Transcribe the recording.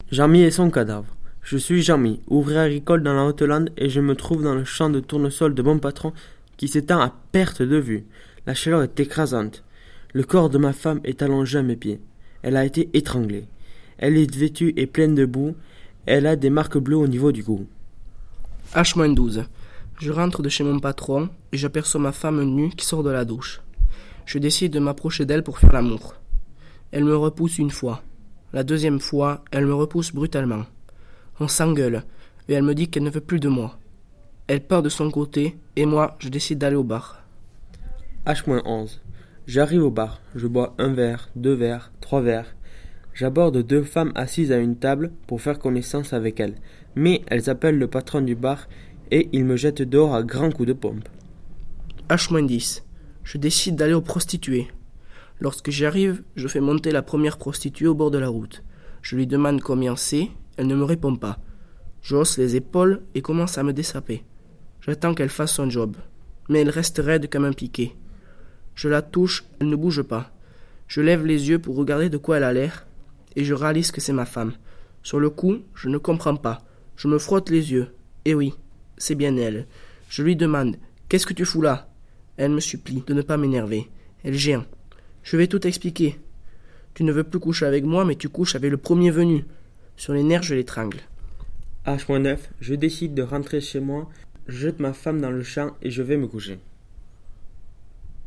Jean-Mi et son cadavre. Je suis Jean-Mi, ouvrier agricole dans la Haute-Lande et je me trouve dans le champ de tournesol de mon patron qui s'étend à perte de vue. La chaleur est écrasante. Le corps de ma femme est allongé à mes pieds. Elle a été étranglée. Elle est vêtue et pleine de boue. Elle a des marques bleues au niveau du cou. H-12. Je rentre de chez mon patron et j'aperçois ma femme nue qui sort de la douche. Je décide de m'approcher d'elle pour faire l'amour. Elle me repousse une fois. La deuxième fois, elle me repousse brutalement. On s'engueule et elle me dit qu'elle ne veut plus de moi. Elle part de son côté et moi, je décide d'aller au bar. H-11. J'arrive au bar. Je bois un verre, 2 verres, 3 verres. J'aborde 2 femmes assises à une table pour faire connaissance avec elles. Mais elles appellent le patron du bar et il me jette dehors à grands coups de pompe. H-10. Je décide d'aller aux prostituées. Lorsque j'y arrive, je fais monter la première prostituée au bord de la route. Je lui demande combien c'est, elle ne me répond pas. Je hausse les épaules et commence à me dessaper. J'attends qu'elle fasse son job, mais elle reste raide comme un piquet. Je la touche, elle ne bouge pas. Je lève les yeux pour regarder de quoi elle a l'air, et je réalise que c'est ma femme. Sur le coup, je ne comprends pas. Je me frotte les yeux. Et oui, c'est bien elle. Je lui demande « Qu'est-ce que tu fous là ?» Elle me supplie de ne pas m'énerver. Elle géant. Je vais tout expliquer. Tu ne veux plus coucher avec moi, mais tu couches avec le premier venu. Sur les nerfs, je l'étrangle. H-9, je décide de rentrer chez moi, je jette ma femme dans le champ et je vais me coucher.